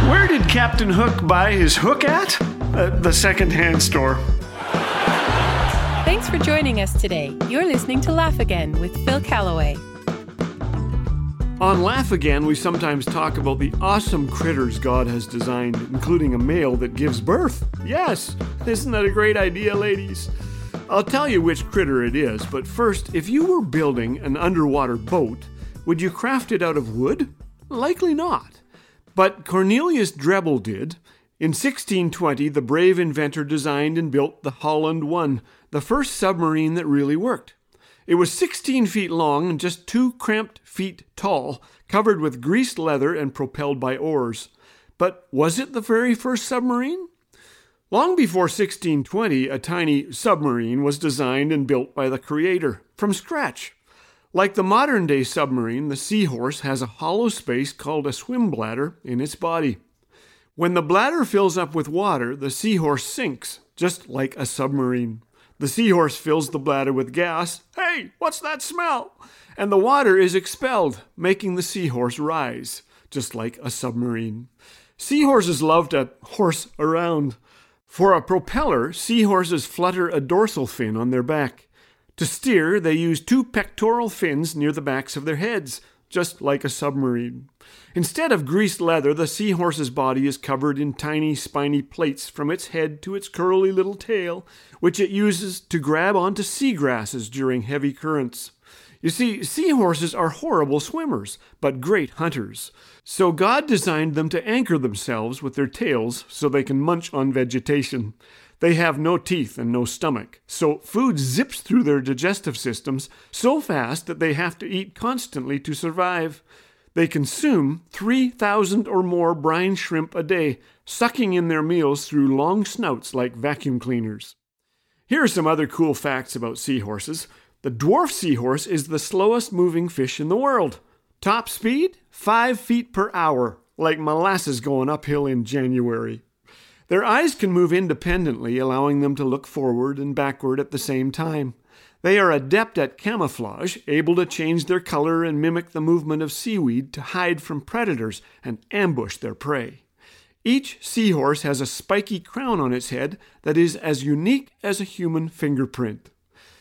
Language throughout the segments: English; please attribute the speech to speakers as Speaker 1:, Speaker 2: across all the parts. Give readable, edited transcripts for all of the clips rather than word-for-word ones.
Speaker 1: Where did Captain Hook buy his hook at? The second-hand store.
Speaker 2: Thanks for joining us today. You're listening to Laugh Again with Phil Callaway.
Speaker 1: On Laugh Again, we sometimes talk about the awesome critters God has designed, including a male that gives birth. Yes, isn't that a great idea, ladies? I'll tell you which critter it is, but first, if you were building an underwater boat, would you craft it out of wood? Likely not. But Cornelius Drebbel did. In 1620, the brave inventor designed and built the Holland I, the first submarine that really worked. It was 16 feet long and just 2 cramped feet tall, covered with greased leather and propelled by oars. But was it the very first submarine? Long before 1620, a tiny submarine was designed and built by the Creator, from scratch. Like the modern-day submarine, the seahorse has a hollow space called a swim bladder in its body. When the bladder fills up with water, the seahorse sinks, just like a submarine. The seahorse fills the bladder with gas. Hey, what's that smell? And the water is expelled, making the seahorse rise, just like a submarine. Seahorses love to horse around. For a propeller, seahorses flutter a dorsal fin on their back. To steer, they use 2 pectoral fins near the backs of their heads, just like a submarine. Instead of greased leather, the seahorse's body is covered in tiny spiny plates from its head to its curly little tail, which it uses to grab onto seagrasses during heavy currents. You see, seahorses are horrible swimmers, but great hunters. So God designed them to anchor themselves with their tails so they can munch on vegetation. They have no teeth and no stomach, so food zips through their digestive systems so fast that they have to eat constantly to survive. They consume 3,000 or more brine shrimp a day, sucking in their meals through long snouts like vacuum cleaners. Here are some other cool facts about seahorses. The dwarf seahorse is the slowest moving fish in the world. Top speed, 5 feet per hour, like molasses going uphill in January. Their eyes can move independently, allowing them to look forward and backward at the same time. They are adept at camouflage, able to change their color and mimic the movement of seaweed to hide from predators and ambush their prey. Each seahorse has a spiky crown on its head that is as unique as a human fingerprint.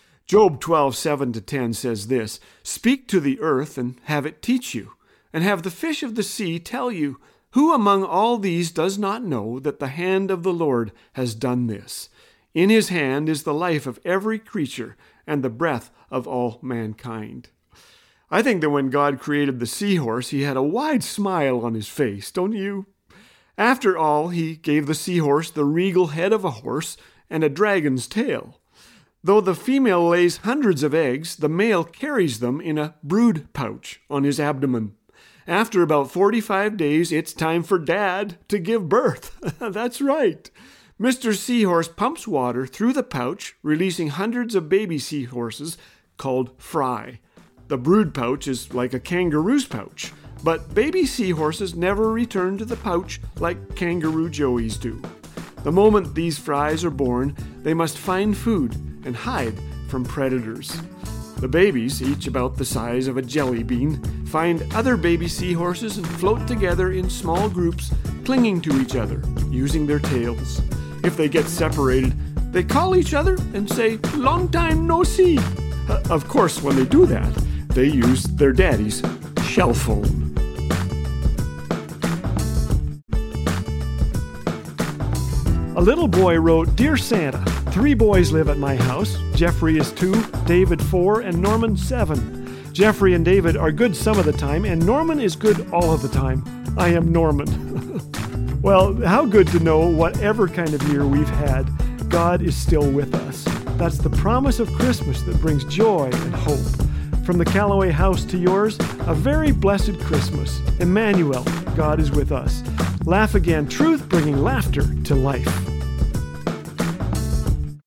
Speaker 1: Job 12:7-10 says this, "Speak to the earth and have it teach you, and have the fish of the sea tell you, who among all these does not know that the hand of the Lord has done this? In his hand is the life of every creature and the breath of all mankind." I think that when God created the seahorse, he had a wide smile on his face, don't you? After all, he gave the seahorse the regal head of a horse and a dragon's tail. Though the female lays hundreds of eggs, the male carries them in a brood pouch on his abdomen. After about 45 days, it's time for Dad to give birth. That's right. Mr. Seahorse pumps water through the pouch, releasing hundreds of baby seahorses called fry. The brood pouch is like a kangaroo's pouch, but baby seahorses never return to the pouch like kangaroo joeys do. The moment these fries are born, they must find food and hide from predators. The babies, each about the size of a jelly bean, find other baby seahorses and float together in small groups, clinging to each other, using their tails. If they get separated, they call each other and say, "Long time no see." Of course, when they do that, they use their daddy's shell phone. A little boy wrote, "Dear Santa, 3 boys live at my house. Jeffrey is 2, David 4, and Norman 7. Jeffrey and David are good some of the time, and Norman is good all of the time. I am Norman." Well, how good to know whatever kind of year we've had, God is still with us. That's the promise of Christmas that brings joy and hope. From the Callaway house to yours, a very blessed Christmas. Emmanuel, God is with us. Laugh Again, truth bringing laughter to life.